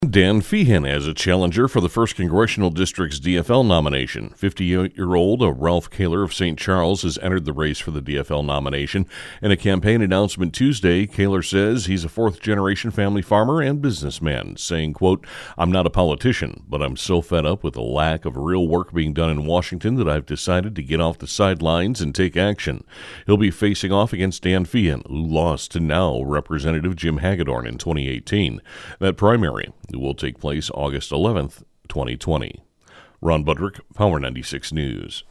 Dan Feehan as a challenger for the 1st Congressional District's DFL nomination. 58-year-old Ralph Kaler of St. Charles has entered the race for the DFL nomination. In a campaign announcement Tuesday, Kaler says he's a fourth-generation family farmer and businessman, saying, quote, "I'm not a politician, but I'm so fed up with the lack of real work being done in Washington that I've decided to get off the sidelines and take action." He'll be facing off against Dan Feehan, who lost to now Representative Jim Hagedorn in 2018. That primary will take place August 11th, 2020. Ron Budrick, Power 96 News.